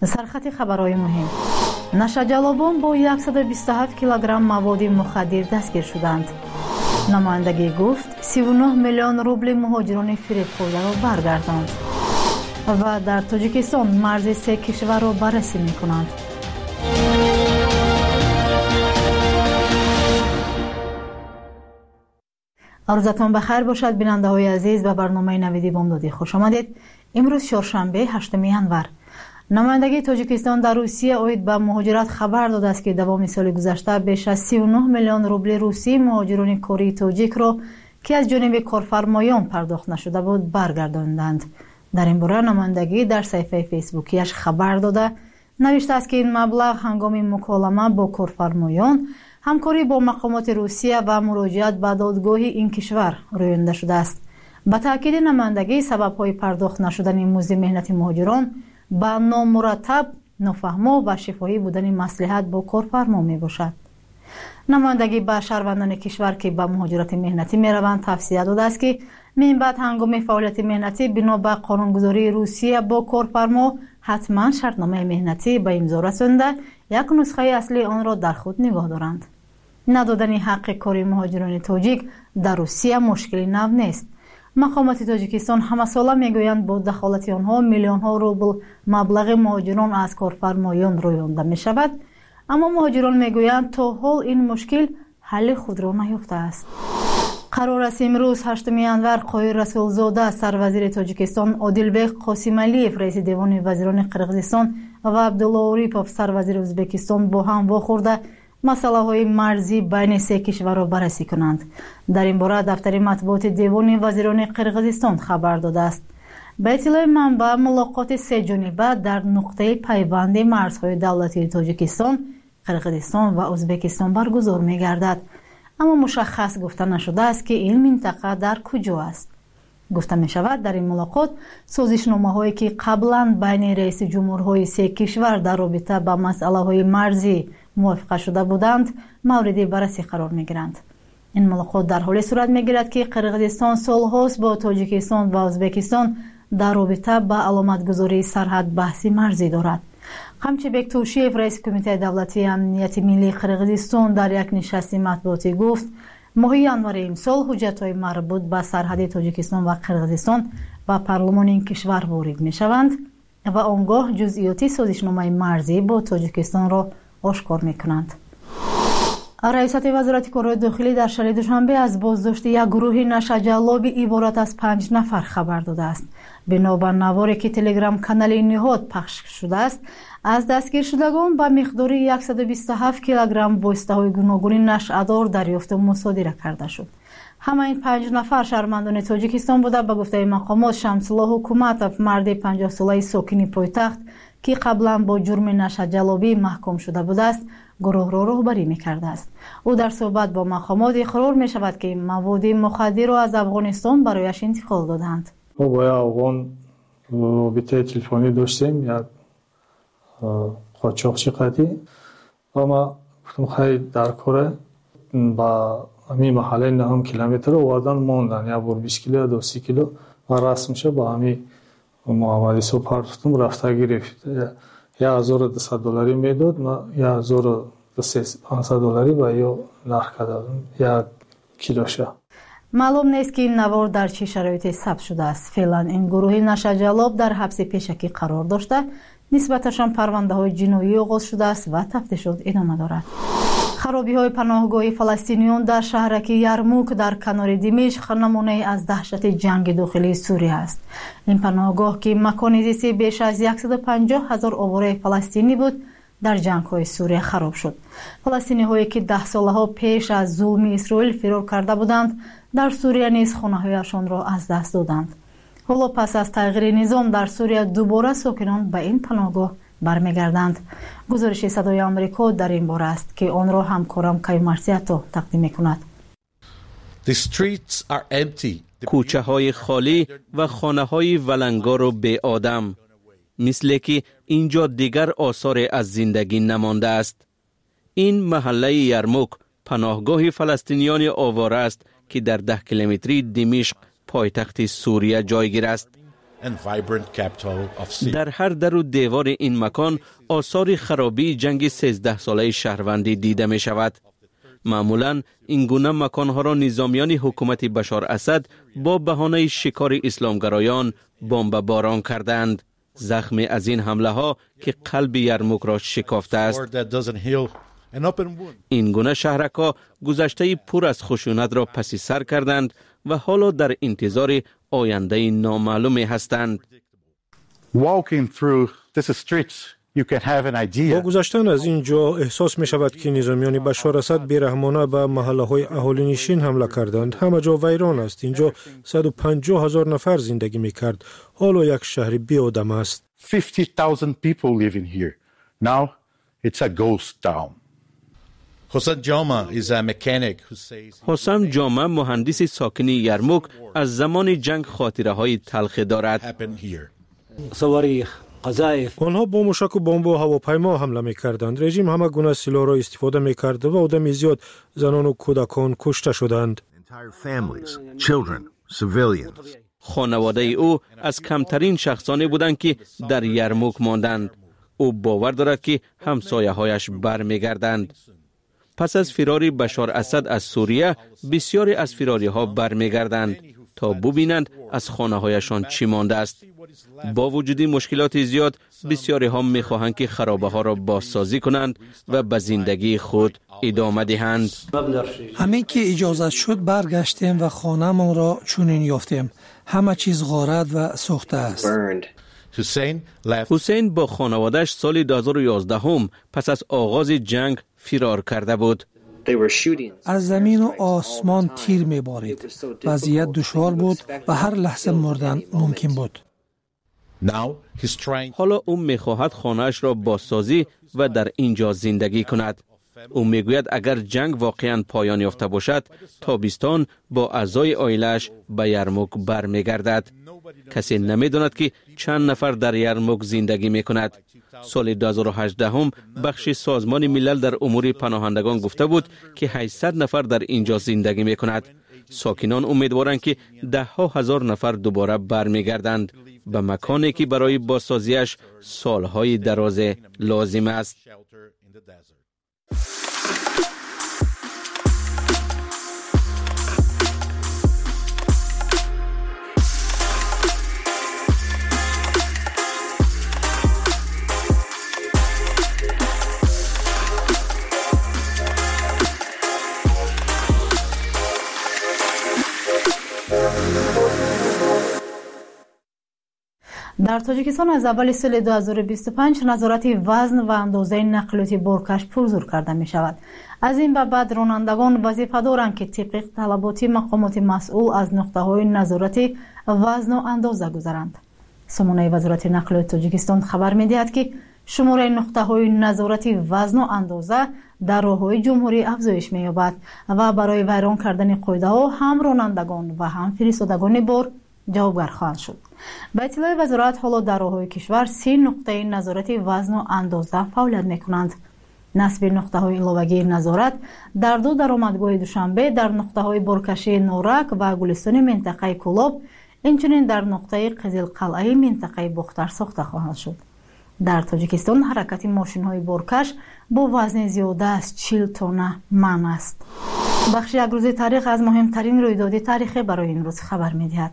سرخط خبرهای مهم: نشجلابان با 127 کیلوگرم مواد مخدر دستگیر شدند. نمایندگی گفت 39 میلیون روبل مهاجران فریب خورده را برگرداند. و در تاجیکستان مرز 3 کشور را بررسی می‌کنند. روزتان بخیر باشد بیننده‌های عزیز. به برنامه نویدی بامدادی خوش آمدید. امروز چهارشنبه 8 ینور. نمایندگی تاجیکستان در روسیه اوید به مهاجرت خبر داده است که دوام سال گذشته بیش از 39 میلیون روبل روسی مهاجران کره تاجیک را که از جانب کارفرمایان پرداخت نشده بود برگرداندند. در این باره نمایندگی در صفحه فیسبوکیش خبر داده نوشته است که این مبلغ هنگام مکالمه با کارفرمایان، همکاری با مقامات روسیه و مراجعت به دادگاه این کشور رویانده شده است. به تاکید نمایندگی سبب‌های پرداخت نشدن مزد مهنت مهاجران به نامرتب، نافهما و شفاهی بودن مصلحت با کارفرما می باشد. نمایندگی به شهروندان کشور که به مهاجرت مهنتی می روند توصیه داده است که من بعد هنگام فعالیت مهنتی بنا به قانونگذاری روسیه با کارفرما حتما شرطنامه مهنتی به امضا رسانده یک نسخه اصلی آن را در خود نگاه دارند. ندادن حق کاری مهاجران تاجیک در روسیه مشکلی نو نیست. مقامات تاجیکستان همه ساله میگویند با دخالت آنها میلیون ها روبل مبلغ مهاجران از کارفرمایان رویانده می شود، اما مهاجران میگویند تا حال این مشکل حل خود را نیافته است. قرار است امروز 8 ینور قایر رسولزاده سروزیر تاجیکستان، عادلبek قاسمعلیев رئیس دیوان وزیران قرقیزستان و عبدالله اوریپov سروزیر ازبکستان با هم واخورده مسئله های مرزی بین سه کشور را بررسی کنند. در این باره دفتر مطبوعات دیوان وزیران قرقیزستان خبر داده است. به اطلاع منبع ملاقات سه جانبه در نقطه پیوند مرزهای دولتی تاجیکستان، قرقیزستان و ازبکستان برگزار می گردد، اما مشخص گفته نشده است که این منطقه در کجا است. گفته می شود در این ملاقات سازشنامه هایی که قبلا بین رئیس جمهورهای سه کشور در رابطه با مسئله های مرزی موافقه شده بودند مورد بررسی قرار می گیرند. این ملاقات در حالی صورت می گیرد که قرقیزستان سالهاست با تاجیکستان و ازبکستان در رابطه با علامتگذاری سرحد بحثی مرزی دارد. قمچبek توشیف رئیس کمیته دولتی امنیت ملی قرقیزستان در یک نشست مطبوعاتی گفت ماه ینور امسال حجت‌های مربوط به سرحد تاجیکستان و قرقیزستان و پارلمان این کشور وارد می شوند و آنگاه جزئیات سازشنامه مرزی با تاجیکستان را آشکار می کنند. رئیست وزارت کارهای داخلی در شهر دوشنبه از بازداشت یک گروه نشجلاب عبارت از 5 نفر خبر داده است. بنا به نواری که تلگرام کانال نهاد پخش شده است، از دستگیر شدگان به مقدار 127 کیلوگرم بایسته‌های گوناگون نشادار دریافت و مصادره کرده شد. همه این 5 نفر شهروندان تاجیکستان بوده. به گفته مقامات شمس‌الله حکومتов مرد 50 ساله ساکن پایتخت که قبلا با جرم نشجلابی محکوم شده بوده است گروه را رهبری می‌کرده است. او در صحبت با مقامات اقرار می‌شود که مواد مخدر را از افغانستان برایش انتقال دادند. ما با افغان رابطه تلفنی داشتیم، یک قاچاقچی قدی و ما گفتم خیلی در کاره با همین محله 9 کیلومتر آوردن موندن، یا بر 20 کیلو یا 30 کیلو و رسم شه با همین محمدی سپر رفتم رفته گرفت. $1,200 میداد، ما $1,500 با یا نرخ کردم یک کیلوشه. معلوم نیست که این نوار در چه شرایطی ثبت شده است. فعلا این گروه نشجلاب در حبس پیشکی قرار داشته، نسبتشان پرونده های جنایی آغاز شده است و تفتیشات ادامه دارد. خرابی های پناهگاه فلسطینیان در شهرک یرموک در کنار دمشق نمونه از دهشت جنگ داخلی سوریه است. این پناهگاه که مکان زیستی بیش از 150,000 آواره فلسطینی بود در جنگ های سوریه خراب شد. فلسطینی هایی که 10 ساله ها پیش از ظلم اسرائیل فرار کرده بودند در سوریه نیز خانه هایشان را از دست دادند. حالا پس از تغییر نظام در سوریه دوباره ساکنان به این پناهگاه برمیگردند. گزارش صدای آمریکا در این باره است که آن را همکارم کای مارسیاتو تقدیم می‌کند. کوچه های خالی و خانه های ولنگار و بی آدم، مثل که اینجا دیگر آثار از زندگی نمانده است. این محله یرموک پناهگاه فلسطینیان آواره است که در 10 کیلومتری دمشق پایتخت سوریه جایگیر است. در هر در و دیوار این مکان آثار خرابی جنگ 13 ساله شهروندی دیده می شود. معمولاً این گونه مکانها را نظامیان حکومت بشار اسد با بهانه شکار اسلامگرایان بمب باران کردند. زخم از این حمله ها که قلب یرموک را شکافته است. این گونه شهرک‌ها گذشته پر از خشونت را پس سر کردند و حالا در انتظار آینده نامعلوم هستند. با گذشتن از اینجا احساس می شود که نظامیان بشار اسد بیرحمانه به محله‌های اهالی نشین حمله کردند. همه جا ویران است. اینجا 150,000 نفر زندگی می کرد. حالا یک شهر بی آدم است. 50,000 people living here. Now it's a ghost town. حسام جامع مهندس ساکن یرموک از زمان جنگ خاطره های تلخ دارد. آنها با موشک و بمب و هواپیما حمله می کردند. رژیم همه گونه سلاح را استفاده می کرد و آدم زیاد زنان و کودکان کشته شدند. خانواده او از کمترین شخصانی بودند که در یرموک ماندند. او باور دارد که همسایه هایش برمیگردند. پس از فرار بشار اسد از سوریه بسیاری از فراری ها برمیگردند تا ببینند از خانه هایشان چی مانده است. با وجود مشکلات زیاد بسیاری ها میخواهند که خرابه ها را بازسازی کنند و به زندگی خود ادامه دهند. همین که اجازه شد برگشتیم و خانه‌مان را چنین یافتیم. همه چیز غارت و سوخته است. حسین با خانواده‌اش سال 2011 هم پس از آغاز جنگ فرار کرده بود. از زمین و آسمان تیر می‌بارید. وضعیت دشوار بود و هر لحظه مردن ممکن بود. حالا او می‌خواهد خانه‌اش را بازسازی و در اینجا زندگی کند. او میگوید اگر جنگ واقعاً پایان یافته باشد تابستان با اعضای عائله‌اش به یرموک برمیگردد. کسی نمیداند که چند نفر در یرموک زندگی میکند. سال 2018 هم بخش سازمان ملل در امور پناهندگان گفته بود که 800 نفر در اینجا زندگی میکند. ساکنان امیدوارند که ده ها هزار نفر دوباره برمیگردند به مکانی که برای بازسازیش سالهای دراز لازم است. در تاجیکستان از اول سال 2025 نظارت وزن و اندازه نقلیات بارکش پرزور کرده می شود. از این به بعد رانندگان وظیفه دارند که طبق طلبات مقامات مسئول از نقطه‌های نظارت وزن و اندازه گذرند. سامانه وزارت نقلیات تاجیکستان خبر می دهد که شماره نقطه‌های نظارت وزن و اندازه در راه‌های جمهوری افزایش می یابد و برای ویران کردن قاعده‌ها هم رانندگان و هم فرستادگان بار جوابگر خواهند شد. به اطلاع وزارت حالا در راه‌های کشور 3 نقطه نظارت وزن و اندازه فعالیت می‌کنند. نصب نقطه‌های علاوگی نظارت در 2 درآمدگاه دوشنبه در نقطه‌های بارکشی نورک و گلستان منطقه کولاب، اینچنین در نقطه قزل قلعه منطقه بختر ساخته خواهند شد. در تاجیکستان حرکت ماشین‌های بارکش با وزن زیاده از 40 تن منع است. بخش یک روز تاریخ از مهمترین رویداد تاریخی برای این روز خبر می‌دهد.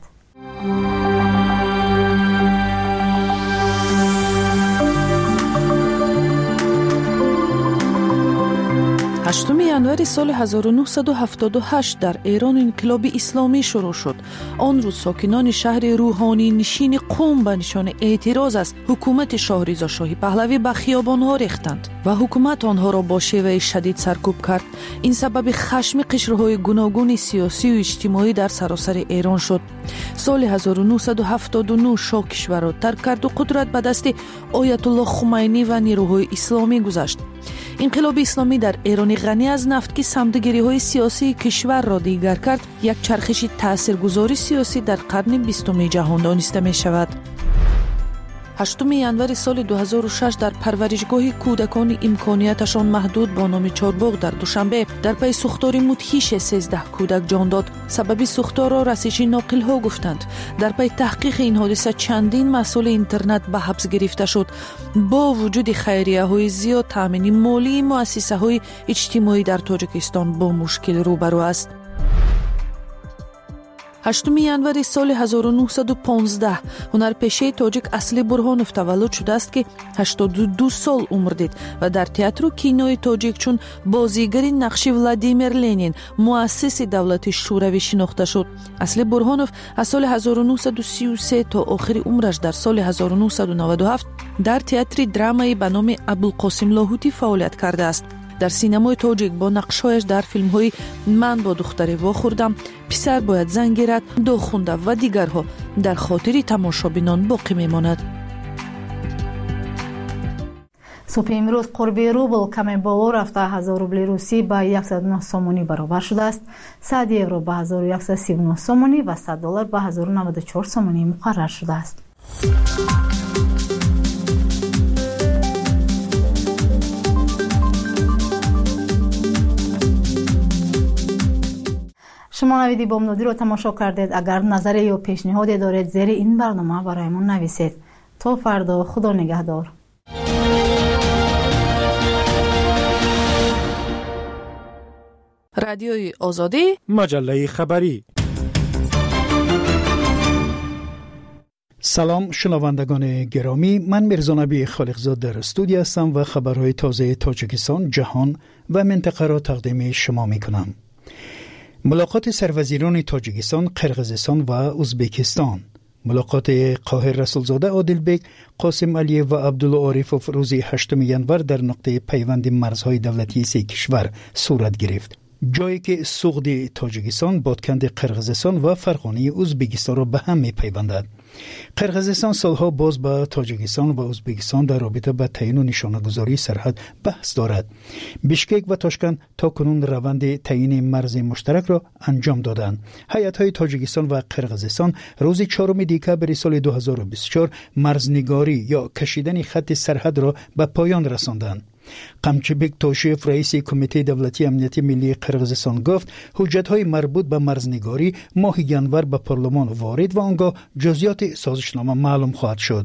8 январи соли 1978 дар Эрон инқилоби исломӣ шурӯъ шуд. Он рӯз сокинони шаҳри рӯҳонӣ нишини қум ба нишони эътироз аз ҳукумати Шоҳризо Шоҳи Паҳлавӣ ба хиёбонҳо рехтанд ва ҳукумат онҳоро бо шеваи шадид саркӯб кард. Ин сабаби хашми қишрҳои гуногуни сиёсию иҷтимоӣ дар саросари Эрон шуд. соли 1979 шоҳ кишварро тарк карду қудрат ба дасти Оятуллоҳ Хумайнӣ ва нирӯҳои исломӣ гузашт. инқилоби исломӣ дар эрони ғанӣ аз нафт ки самдигириҳои сиёсии кишварро дигар кард, як чархиши таъсиргузори сиёсӣ дар қарни 20 ҷаҳон дониста мешавад. 8 январи соли 2006 дар парваришгоҳи кӯдакони имконияташон маҳдуд бо номи Чорбоғ дар Душанбе дар пайи сӯхтори мудҳише 13 кӯдак ҷон дод. Сабаби сӯхторро расиши ноқилҳо гуфтанд. Дар пайи таҳқиқи ин ҳодиса чандин масъули интернет ба ҳабс гирифта шуд. бо вуҷуди хайрияҳои зиёд таъмини молии муассисаҳои иҷтимоӣ дар Тоҷикистон бо мушкил рӯбарӯ аст. 8 январи соли 1915 ҳунарпешаи тоҷик Асли Бурҳонов таваллуд шудааст, ки 82 сол умр дид ва дар театру кинои тоҷик чун бозигари нақши Владимир Ленин, муассиси давлати шӯравӣ шинохта шуд. Асли Бурҳонов аз соли 1933 то охири умраш дар соли 1997 дар театри драмаи ба номи Абулқосим Лоҳутӣ фаъолият кардааст. дар синамои тоҷик бо нақшҳояш дар филмҳои Ман бо духтаре вохӯрдам, Писар бояд зангирад, Дохунда ва дигарҳо дар хотири тамошобинон боқӣ мемонад. субҳи имрӯз қурби рубл каме боло рафта 1000 рубли русӣ ба 109 сомонӣ баробар шудааст. 100 евро ба 1139 сомонӣ ва $100 ба 1094 сомонӣ муқаррар шудааст. шумо навиди бомнодиро тамошо кардед. агар назаре ё пешниҳоде доред, зери ин барнома бароямон нависед. то фардо, худо нигаҳдор. радиои озодӣ, маҷаллаи хабарӣ. салом шунавандагони гиромӣ, ман Мирзонаби Холиқзод дар студия ҳастам ва хабарҳои тозаи Тоҷикистон, ҷаҳон ва минтақаро тақдими шумо мекунам. ملاقات سرвазирони Тоҷикистон، Қирғизистон ва Узбекистон. ملاقات قاهر رسولزاده عادلبек، قاسم علیев و عبدالله عارفов روز 8 январ در نقطه پیوند مرزهای دولتی سه کشور صورت گرفت. جایی که سوغد تاجیکستان، بادکند قرغیزستان و فرغانه ازبکستان را به هم می‌پیوندد. قرغیزستان سالها باز با تاجیکستان و ازبکستان در رابطه با تعیین و نشانه‌گذاری سرحد بحث دارد. بیشکک و تاشکند تاکنون روند تعیین مرز مشترک را انجام دادند. هیئت‌های تاجیکستان و قرغیزستان روز 4 دکمبر سال 2024 مرزنگاری یا کشیدن خط سرحد را به پایان رساندند. قمچبک توشیف رئیس کمیته دولتی امنیتی ملی قرغیزستان گفت حجت‌های مربوط به مرزنگاری ماه ینور به پارلمان وارد و آنگاه جزئیات سازشنامه معلوم خواهد شد.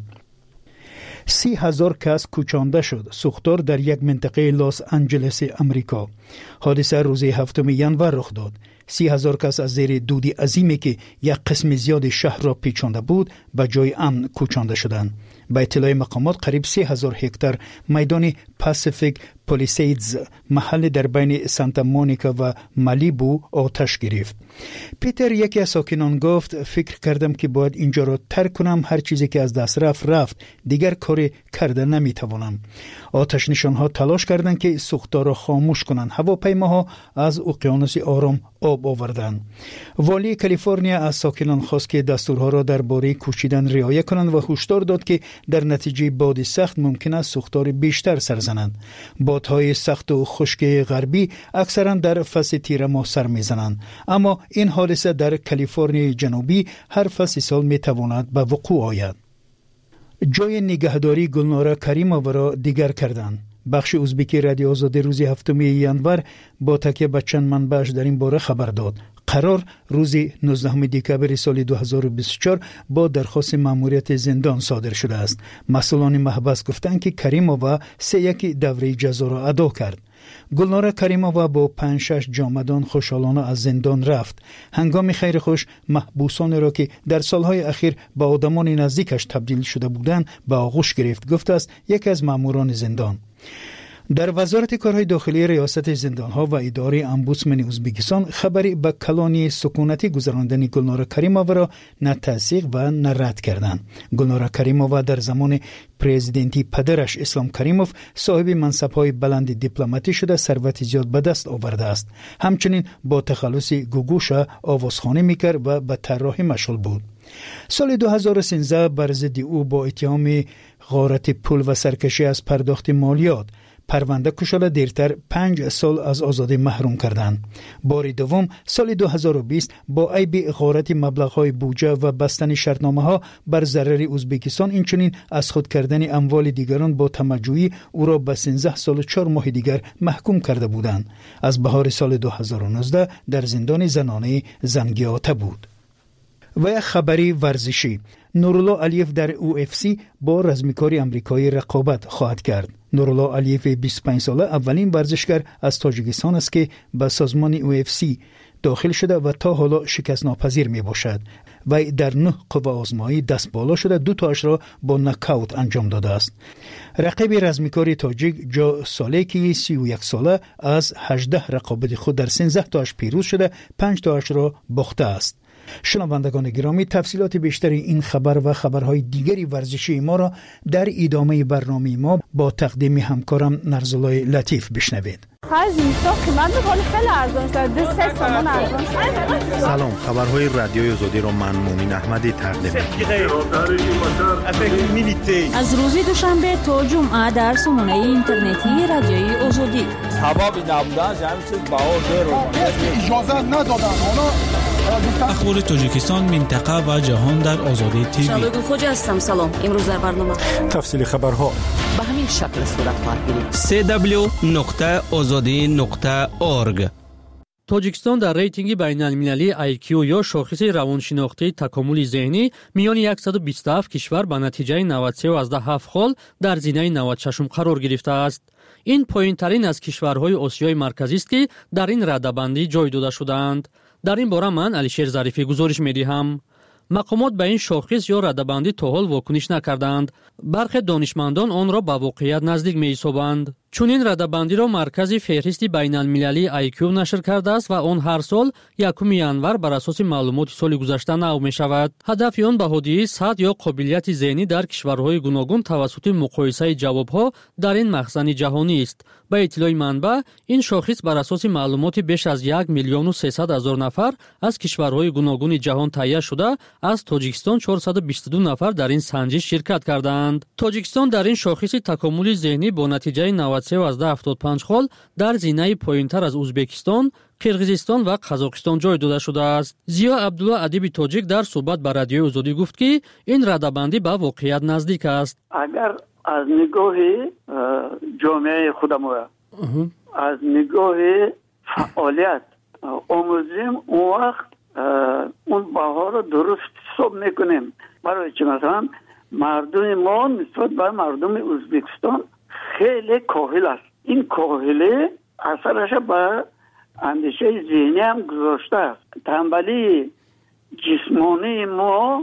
30,000 کس کوچانده شد. سوختار در یک منطقه لس آنجلس امریکا. حادثه روز 7 ینور رخ داد. 30,000 کس از زیر دود عظیمی که یک قسم زیاد شهر را پیچانده بود به جای امن کوچانده شدند. به اطلاع مقامات قریب 3,000 هکتار میدان پاسیفیک پالیسیدز محل در بین سانتا مونیکا و مالیبو آتش گرفت. پیتر یکی از ساکنان گفت فکر کردم که باید اینجا را ترک کنم، هر چیزی که از دست رفت دیگر کاری کرده نمیتوانم. آتش نشانها تلاش کردند که سوختار را خاموش کنند. هواپیماها از اقیانوس آرام آب آوردند. والی کالیفرنیا از ساکنان خواست که دستورها را درباره کوچیدن رعایت کنند و هشدار داد که در نتیجه باد سخت ممکن است سوختار بیشتر سر زنند. بادهای سخت و خشک غربی اکثرا در فصل تیر ماه سر میزنند، اما این حادثه در کالیفرنیا جنوبی هر فصل سال میتواند به وقوع آید. جای نگهداری گلناره کریمووا را دیگر کردند. بخش ازبکی رادیو آزادی روز 7 ینور با تکیه به چند منبعش در این باره خبر داد. قرار روز 19 دکمبر سال 2024 با درخواست مأموریت زندان صادر شده است. مسئولان محبس گفتند که کریمووا 3 دوره جزا را ادا کرد. گلناره کریمووا با 5-6 جامدان خوشحالانه از زندان رفت. هنگام خیر خوش محبوسان را که در سالهای اخیر به آدمان نزدیکش تبدیل شده بودند به آغوش گرفت، گفته است یکی از مأموران زندان. در وزارت کارهای داخلی ریاست زندانها و اداره امبودسمن ازبکستان خبری به کلانی سکونتی گذراندن گلناره کریمووا را نه تصدیق و نه رد کردند. گلناره کریمووا در زمان پرزیدنتی پدرش اسلام کریموف صاحب منصب‌های بلند دیپلماتی شده، ثروت زیاد به دست آورده است. همچنین با تخلص گوگوشا آوازخوانی میکرد و به طراحی مشغول بود. سال 2013 بر ضد او با اتهام غارت پول و سرکشی از پرداخت مالیات پرونده کشاله دیرتر 5 سال از آزادی محروم کردند. بار دوم سال 2020 با عیب غارت مبلغ‌های بودجه و بستن شرطنامه‌ها بر ضرر ازبکستان، اینچنین از خود کردن اموال دیگران با تمجوی او را به 13 سال و 4 ماه دیگر محکوم کرده بودند. از بهار سال 2019 در زندان زنانه زنگیاته بود. و یک خبری ورزشی: نورالله علیف در UFC با رزمیکاری امریکایی رقابت خواهد کرد. نورالله علیف 25 ساله اولین ورزشگر از تاجیکستان است که به سازمان UFC داخل شده و تا حالا شکست ناپذیر می باشد. و در 9 قوه آزمایی دست بالا شده 2 تاش را با نکاوت انجام داده است. رقیب رزمیکاری تاجیک جا سالیکی 31 ساله از 18 رقابت خود در 13 تاش پیروز شده 5 تاش را باخته است. شنوندگان گرامی، تفصیلات بیشتر این خبر و خبرهای دیگری ورزشی ما را در ادامه برنامه ما با تقدیم همکارم نرزالای لطیف بشنوید. سلام، خبرهای رادیوی آزادی را من مومن احمدی تقدیم می‌کنم. از روز دوشنبه تا جمعه در سامانه اینترنتی رادیوی آزادی. حبابی نبودن همین چیز اجازه ندادن. اخبار تاجیکستان، منطقه و جهان در آزادی تیوی. شادو خوجا هستم. سلام. امروز در برنامه تفصیل خبرها به همین شکل صورت خواهد گرفت. www.azadi.org. تاجیکستان در ریتینگ بین‌المللی IQ یا شاخص روانشناختی تکامل ذهنی میان 127 کشور به نتیجه 93.7 خال در زینه 96 قرار گرفته است. این پایین‌ترین از کشورهای آسیای مرکزی است که در این رده‌بندی جای داده شدند. در این باره من علیشیر ظریفی گزارش می‌دهم. مقامات به این شاخص یا رده‌بندی تا حال واکنش نکردند. برخی دانشمندان آن را به واقعیت نزدیک می‌یابند. چون این رده‌بندی را مرکز فهرست بین‌المللی IQ نشر کرده است و آن هر سال 1 ینور بر اساس معلومات سال گذشته نو می‌شود. هدف آن بهاداری سطح یا قابلیت ذهنی در کشورهای گوناگون توسط مقایسه جواب‌ها در این مخزن جهانی است. به اطلاع منبع، این شاخص بر اساس معلومات بیش از 1,300,000 نفر از کشورهای گوناگون جهان تهیه شده، از تاجیکستان 422 نفر در این سنجش شرکت کردند. تاجیکستان در این شاخص تکامل ذهنی با نتیجه 93.75 خال در زینه پایین‌تر از ازبکستان، قرقیزستان و قزاقستان جای داده شده است. زیا عبدالله ادیب تاجیک در صحبت با رادیو آزادی گفت که این رده‌بندی به واقعیت نزدیک است. اگر از نگاه جامعه خودم از نگاه فعالیت آموزیم، اون وقت اون باها رو درست حساب میکنیم. برای چه مثلا مردم ما نسبت به مردم ازبکستان خیلی کاهل است. این کاهلی اثرش به اندیشه ذهنی هم گذاشته است. تنبلی جسمانی ما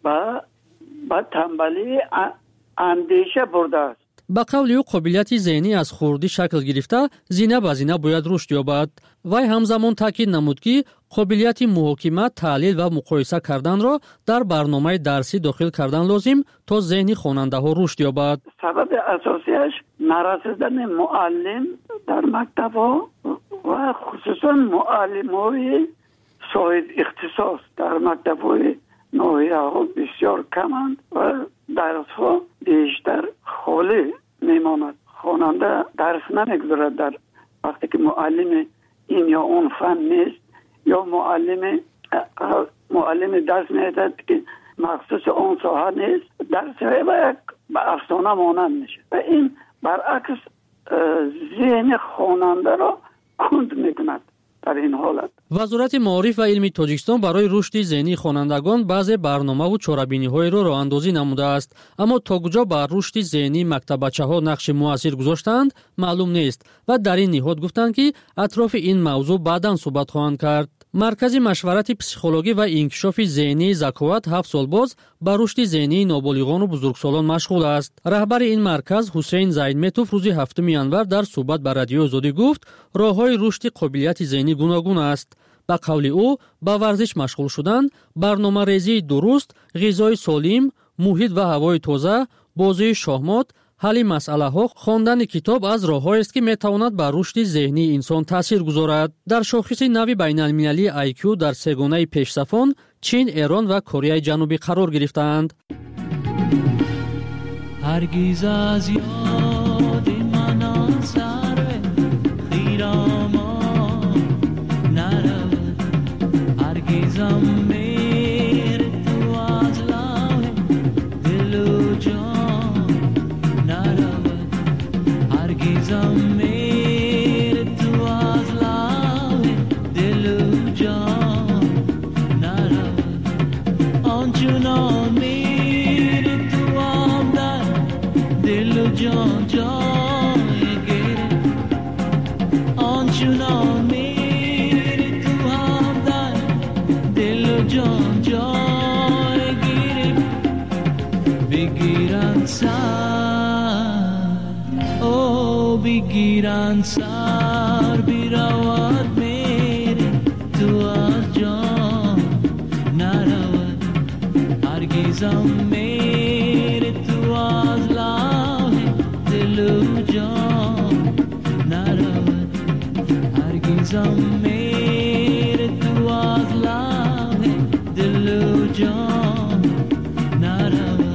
به تنبلی اندیشه برده است. با قول او قابلیت ذهنی از خردی شکل گرفته زینه به زینه باید رشد یابد. وی همزمان تاکید نمود که قابلیت محاکمه، تحلیل و مقایسه کردن را در برنامه درسی داخل کردن لازم تا ذهن خواننده ها رشد یابد. سبب اساسیش نرسیدن معلم در مکتب ها و خصوصا معلم های صاحب اختصاص در مکتب های ناحیه ها بسیار کمند و درس ها بیشتر خالی میماند. خواننده درس نمیگذارد در وقتی که معلم این یا اون فن نیست، یا معلم درس میدهد که مخصوص اون ساحه نیست، درس های به افسانه مانند میشه و این برعکس ذهن خواننده را کند میکند. در این حالت وزارت معارف و علم تاجیکستان برای رشد ذهنی خوانندگان بعضی برنامه و چاره‌بینی‌های را راه‌اندازی نموده است، اما تا کجا بر رشد ذهنی مکتبچه‌ها نقش مؤثر گذاشتند معلوم نیست و در این نهاد گفتند که اطراف این موضوع بعداً صحبت خواهند کرد. مرکز مشورت پسیخولوژی و انکشاف ذهنی زکوات 7 سال باز با رشد ذهنی نابالغان و بزرگسالان مشغول است. رهبر این مرکز حسین زیدمتوف روز 7 ینور در صحبت با رادیو آزادی گفت راه‌های رشد قابلیت ذهنی گوناگون است. با قول او با ورزش مشغول شدن، برنامه‌ریزی درست، غذای سالم، محیط و هوای تازه، بازی شахمات، حل مسئله ها، خواندن کتاب از راه‌هایی است که میتواند بر رشد ذهنی انسان تاثیر گذارد. در شاخص نوی بین‌المللی IQ در سگانه پیشصفان چین، ایران و کره جنوبی قرار گرفتند. هرگز از یاد من هرگزم میره تو از لحظه دل و جان نرود آنچنان میره تو آمدن دل و جان جای گیره آنچنان میره تو آمدن دل و جان جای گیره بگیرن بگیرن سر بیرود میره تو از جان نرود هرگزم میره تو از لحظه دل و جان نرود هرگزم میره تو از لحظه دل و جان نرود.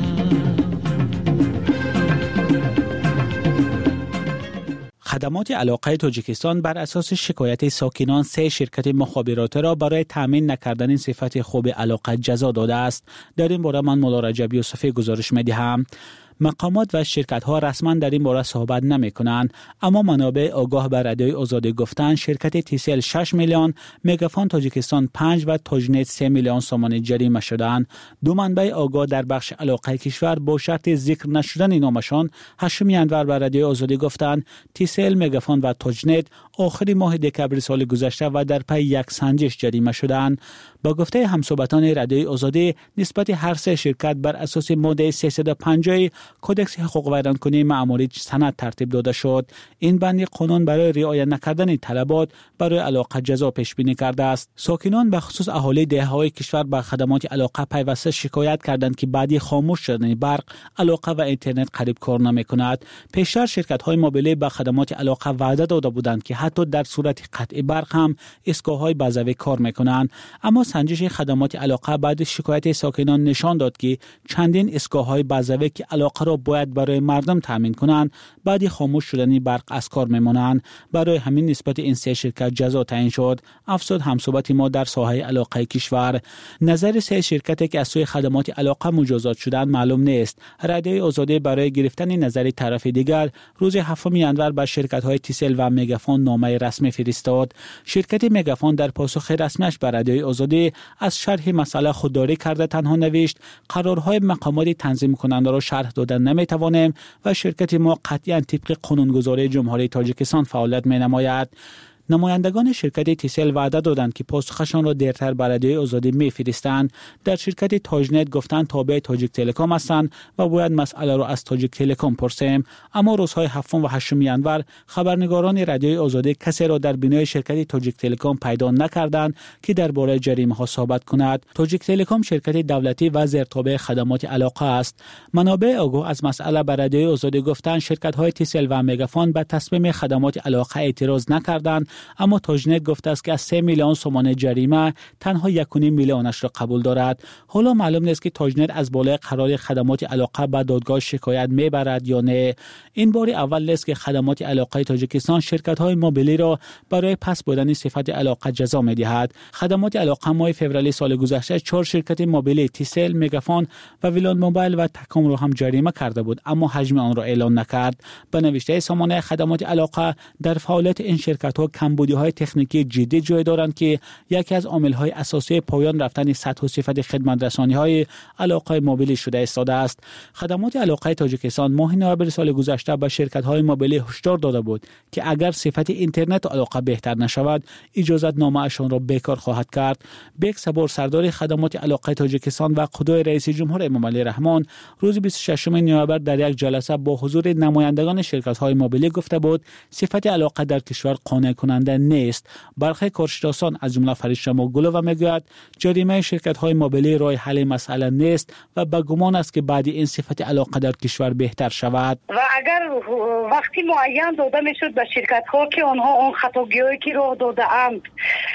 خدمات علاقه تاجیکستان بر اساس شکایت ساکنان 3 شرکت مخابراتی را برای تامین نکردن صفت خوب علاقه جزا داده است. در این باره من مولا رجب یوسفی گزارش می‌دهم. مقامات و شرکت ها رسما در این باره صحبت نمی کنند، اما منابع آگاه بر رادیوی آزادی گفتند شرکت تیسل 6 میلیون، مگافون تاجیکستان 5 و تاجنت 3 میلیون سومان جریمه شدند. دو منبع آگاه در بخش علاقه کشور با شرط ذکر نشدن نامشان هاشمی انور بر رادیوی آزادی گفتند تیسل، مگافون و تاجنت آخر ماه دکبر سال گذشته و در پی یک سنجش جریمه شدند. با گفته همصحبتان رادیوی آزادی نسبت هر 3 شرکت بر اساس ماده 350 کدکس حقوق ویرانکنی معمولی سند ترتیب داده شد. این بند قانون برای رعایت نکردن طلبات برای علاقه جزا پیش بینی کرده است. ساکنان به خصوص اهالی دهه‌های کشور به خدمات علاقه پیوسته شکایت کردند که بعدی خاموش شدن برق، علاقه و اینترنت قریب کار نمی‌کند. پیشتر شرکت‌های موبیلی به خدمات علاقه وعده داده بودند که حتی در صورت قطع برق هم ایستگاه‌های بازوی کار می‌کنند، اما سنجش خدمات علاقه بعد شکایت ساکنان نشان داد که چندین ایستگاه‌های بازوی که علاقه را باید برای مردم تامین کنند بعد خاموش شدن برق از کار میمانند. برای همین نسبت این 3 شرکت جزا تعیین شد. افزود همصحبت ما در ساحه علاقه کشور. نظر 3 شرکتی که از سوی خدمات علاقه مجازات شدند معلوم نیست. رادیوی آزادی برای گرفتن نظر طرف دیگر روز 7 انور به شرکت‌های تیسل و مگافون نامه رسمی فرستاد. شرکت مگافون در پاسخ رسمیش به رادیوی آزادی از شرح مسئله خودداری کرده تنها نوشت قرارهای مقامات تنظیم کننده را شرح دادن نمیتوانیم و شرکت ما قطعاً طبق قانونگذاری جمهوری تاجیکستان فعالیت می‌نماید. نمایندگان شرکت تیسل وعده دادند که پاسخشان را دیرتر به رادیوی آزادی می‌فرستند. در شرکت تاجنت گفتند تابع تاجیک تلکام هستند و باید مسئله را از تاجیک تلکام پرسیم. اما روزهای 7 و 8 انور خبرنگاران رادیوی آزادی کسی را در بینای شرکت تاجیک تلکام پیدا نکردند که درباره جریمه ها صحبت کند. تاجیک تلکام شرکت دولتی و زیرتابع خدمات علاقه است. منابع آگاه از مسئله به رادیوی آزادی گفتند شرکت های تیسل و مگافون به تصمیم خدمات علاقه اعتراض نکردند، اما تاجنت گفته است که از 3 میلیون سومان جریمه تنها 1.5 میلیونش را قبول دارد. حالا معلوم نیست که تاجنت از بالای قرار خدمات علاقه به دادگاه شکایت میبرد یا نه. این بار اول است که خدمات علاقه تاجیکستان شرکت‌های موبیلی را برای پس بردن صفت علاقه جزا می‌دهد. خدمات علاقه ماه فوریه سال گذشته 4 شرکت موبیلی تیسل، مگافون و ویلان موبایل و تکام را هم جریمه کرده بود، اما حجم آن را اعلام نکرد. به نوشته سامانه خدمات علاقه در فعالیت این شرکت‌ها کمبودی‌های تکنیکی جدی جای دارند که یکی از عامل‌های اساسی پایان رفتن سطح و صفت خدمت رسانی‌های علاقه موبیلی شده ایستاده است. خدمات علاقه تاجیکستان ماه نوامبر سال گذشته به شرکت‌های موبیلی هشدار داده بود که اگر صفت اینترنت و علاقه بهتر نشود اجازت نامه‌شان را بیکار خواهد کرد. بیک صبور سردار خدمات علاقه تاجیکستان و قدوی رئیس جمهور امام علی رحمان روز 26 نوامبر در یک جلسه با حضور نمایندگان شرکت‌های موبیلی گفته بود صفت علاقه در کشور قانع کننده نیست. برخی کارشناسان از جمله فرشتما گلووا میگوید جریمه شرکت‌های موبیلی راه حل مسئله نیست و به گمان است که بعد این صفت علاقه در کشور بهتر شود. و اگر وقتی معین داده میشد به شرکت‌ها که آنها اون خطاگی‌هایی که راه داده اند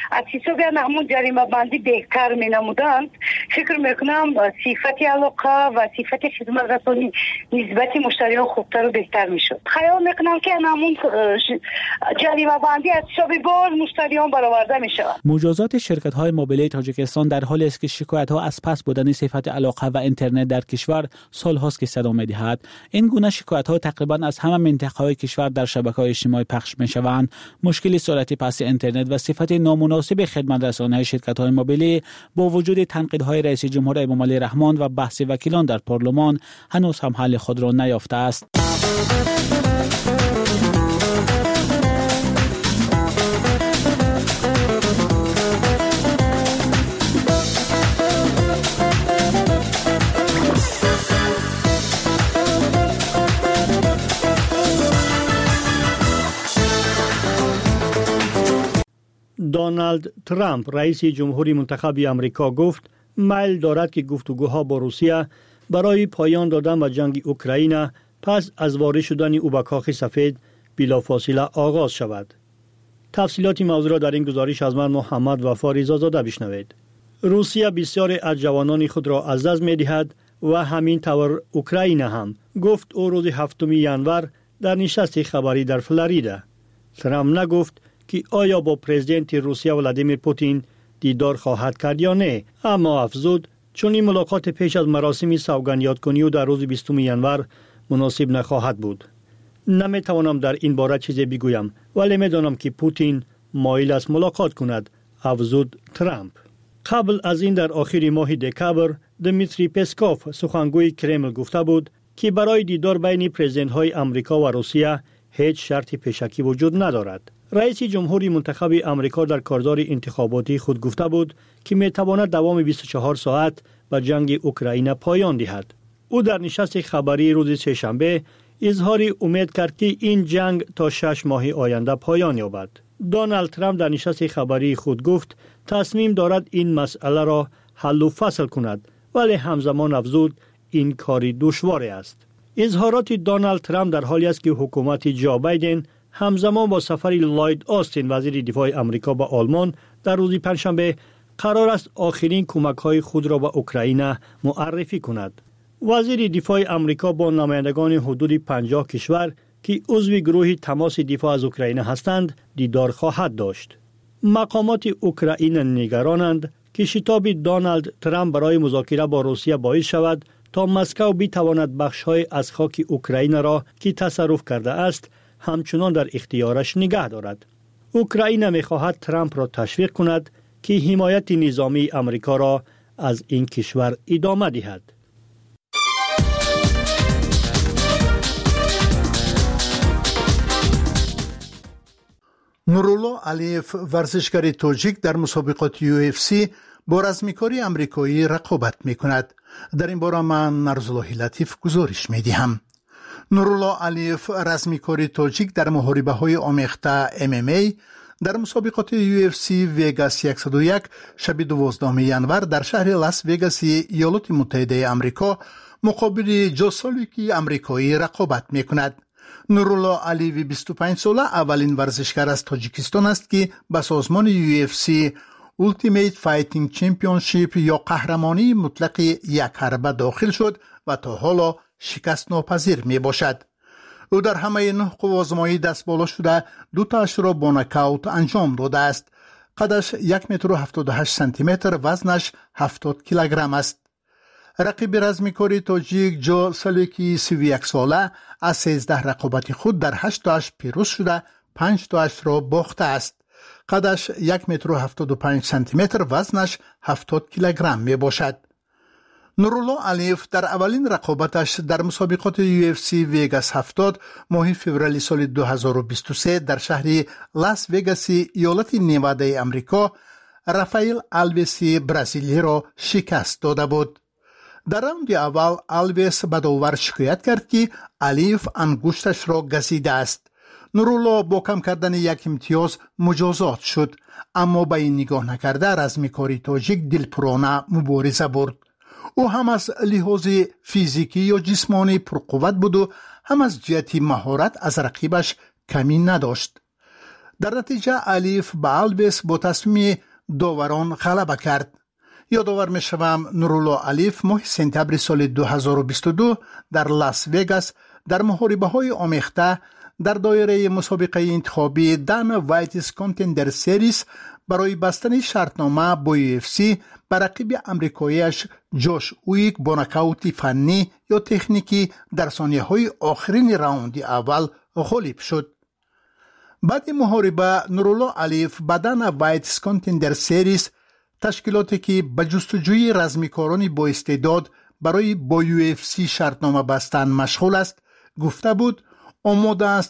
از حساب همون جریمه بندی بهتر می نمودند، فکر میکنم صفت علاقه و صفت خدمت رسانی نسبت مشتریان خوبتر و بهتر میشد. خیال میکنم که همون جریمه بندی از حساب باز مشتریان برآورده میشود. مجازات شرکت‌های موبیل تاجیکستان در حالی است که شکایت‌ها از پس بودن صفت علاقه و اینترنت در کشور سال‌هاست که صدا می‌دهد. این گونه شکایت‌ها تقریباً از همه منطقه‌های کشور در شبکه‌های اجتماعی پخش می‌شوند. مشکل سرعت پس اینترنت و صفت نامناسب خدمت رسانی شرکت‌های موبیل با وجود تنقیدهای رئیس جمهور امامعلی رحمان و بحث وکیلان در پارلمان هنوز هم حل خود را نیافته است. دونالد ترامپ رئیس جمهوری منتخب آمریکا گفت میل دارد که گفتگوها با روسیه برای پایان دادن به جنگ اوکراین پس از وارد شدن او به کاخ سفید بلافاصله آغاز شود. تفصیلات موضوع را در این گزارش از من محمد وفا رضازاده بشنوید. روسیه بسیاری از جوانان خود را از دست می‌دهد و همین طور اوکراین هم، گفت او روز 7 ینور در نشست خبری در فلوریدا. ترامپ نگفت که آیا با پرزیدنت روسیه ولادیمیر پوتین دیدار خواهد کرد یا نه، اما افزود چون این ملاقات پیش از مراسم سوگند یادکنی و در روز 20 ینور مناسب نخواهد بود. نمیتوانم در این باره چیزی بگویم، ولی میدانم که پوتین مایل است ملاقات کند، افزود ترامپ. قبل از این در آخر ماه دکامبر دمیتری پسکوف سخنگوی کرمل گفته بود که برای دیدار بین پرزیدنت‌های آمریکا و روسیه هیچ شرط پیشکی وجود ندارد. رئیس جمهوری منتخب آمریکا در کارزار انتخاباتی خود گفته بود که میتواند دوام 24 ساعت به جنگ اوکراین پایان دهد. او در نشست خبری روز سه‌شنبه اظهار امید کرد که این جنگ تا 6 ماه آینده پایان یابد. دونالد ترامپ در نشست خبری خود گفت تصمیم دارد این مسئله را حل و فصل کند، ولی همزمان افزود این کاری دشوار است. اظهارات دونالد ترامپ در حالی است که حکومت جو بایدن همزمان با سفر لوید آستین وزیر دفاع آمریکا به آلمان در روز پنجشنبه قرار است آخرین کمک‌های خود را به اوکراین معرفی کند. وزیر دفاع آمریکا با نمایندگان حدود 50 کشور که عضو گروه تماس دفاع از اوکراین هستند دیدار خواهد داشت. مقامات اوکراین نگرانند که شتاب دونالد ترامپ برای مذاکره با روسیه باعث شود تا مسکو بتواند بخش‌های از خاک اوکراین را که تصرف کرده است همچنان در اختیارش نگه دارد. اوکراین می‌خواهد ترامپ را تشویق کند که حمایت نظامی آمریکا را از این کشور ادامه دهد. نورالله علیف ورزشکار تاجیک در مسابقات UFC با رزمیکاری آمریکایی رقابت می‌کند. در این باره من نرزالله لطیف گزارش می‌دهم. نورالله علیف رزمیکار تاجیک در محاربه‌های آمیخته MMA در مسابقات UFC وگاس 101 شب 12 ینور در شهر لاس وگاس ایالات متحده آمریکا مقابل جوسالیکی آمریکایی رقابت می‌کند. نورالله علیوی 25 ساله اولین ورزشکار از تاجیکستان است که به سازمان UFC Ultimate Fighting Championship یا قهرمانی مطلق یک حربه داخل شد و تا حالا شکست ناپذیر می باشد. او در همه 9 آزمایی دست بالا شده 2 تاش را با نکاوت انجام داده است. قدش 1.78 سانتی متر، وزنش 70 کیلوگرم است. رقیب رزمیکار تاجیک جو سالیکی 31 ساله از 13 رقابت خود در 8 تاش پیروز شده 5 تاش را باخته است. قدش 1.75 سانتی متر، وزنش 70 کیلوگرم می باشد. نورالله علیف در اولین رقابتش در مسابقات UFC وگاس 70 ماه فوریه سال 2023 در شهر لاس وگاس ایالت نیوادا آمریکا رافائل آلویس برزیلی را شکست داده بود. در راوند اول آلویس به داور شکایت کرد که علیف انگشتش را گزیده است. نورالله با کم کردن یک امتیاز مجازات شد، اما به این نگاه نکرده رزمیکار تاجیک دلپرانه مبارزه برد. او هم از لحاظ فیزیکی یا جسمانی پرقوت بود و هم از جهت مهارت از رقیبش کمی نداشت. در نتیجه الیف به آلویس با تصمیم داوران غلبه کرد. یادآور می شوم نورالله الیف ماه سپتامبر سال 2022 در لاس وگاس در محاربه های آمیخته در دایره مسابقه انتخابی دانا وایتس کانتندر سریز برای بستن شرطنامه با UFC بر رقیب امریکاییش جوش اویک با نکاوت فنی یا تکنیکی در ثانیه‌های آخرین راوند اول غالب شد. بعد محاربه نورالله الیف به دانا وایتس کانتندر سریز، تشکیلاتی که به جستجوی رزمیکاران با استعداد برای با UFC شرطنامه بستن مشغول است، گفته بود آماده است